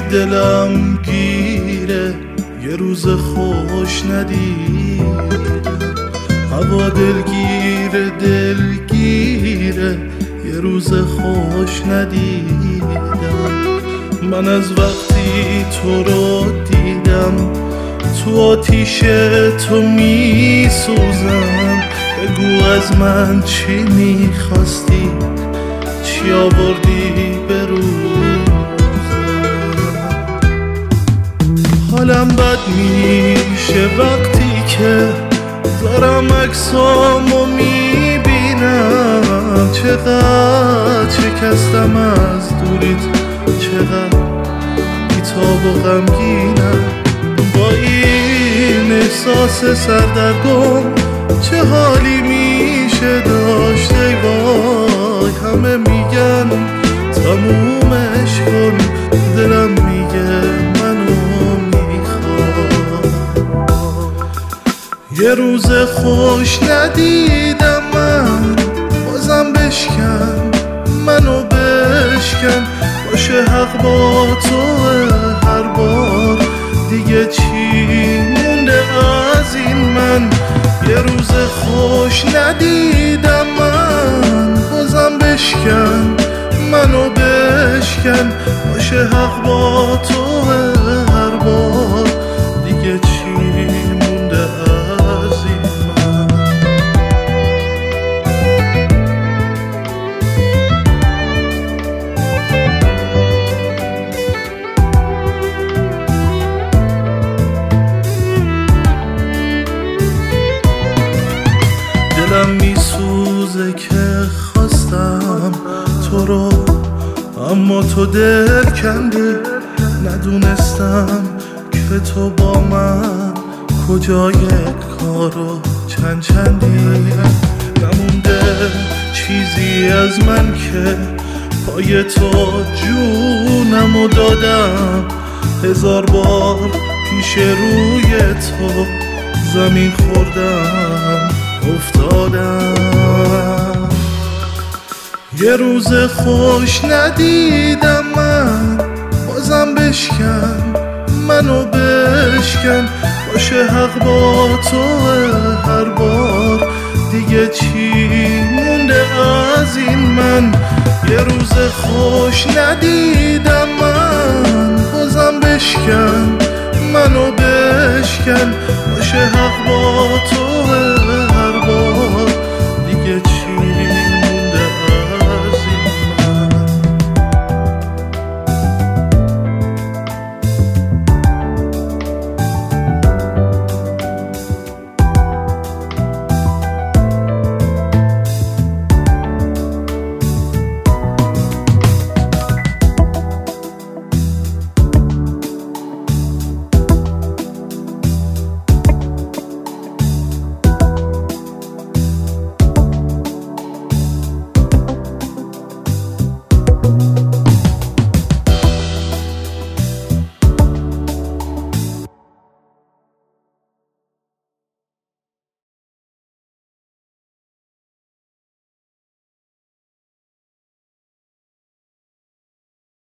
دلم گیره یه روز خوش ندیدم، هوا دلگیره دلگیره یه روز خوش ندیدم. من از وقتی تو رو دیدم تو آتیش تو می سوزم. بگو از من چی میخواستی، چی آوردی به روزم. حالم بد میشه وقتی که دارم عکسامو میبینم. چقدر شکستم از دوریت، چقدر بی‌تاب و غمگینم. با این احساس سردرگم چه حالی میشه داشت ای وای. همه میگن تمومش کن، دلم میگه منو میخواد. یه روز خوش ندیدم من، بازم بشکن منو بشکن. باشه حق با توه هر بار، دیگه چی مونده از این من. یه روز خوش ندیدم من، بازم بشکن منو بشکن. باشه حق با توه هر بار، دیگه چی مونده از این من. دلم میسوزه که خواستم تو رو، اما تو دل کندی. ندونستم که تو با من کجای کارو چندی. نمونده چیزی از من که پای تو جونمو دادم. 1000 بار پیش روی تو زمین خوردم افتادم. یه روز خوش ندیدم من، بازم بشکن منو بشکن. باشه حق با توه هر بار، دیگه چی مونده از این من. یه روز خوش ندیدم من، بازم بشکن منو بشکن. باشه حق با توه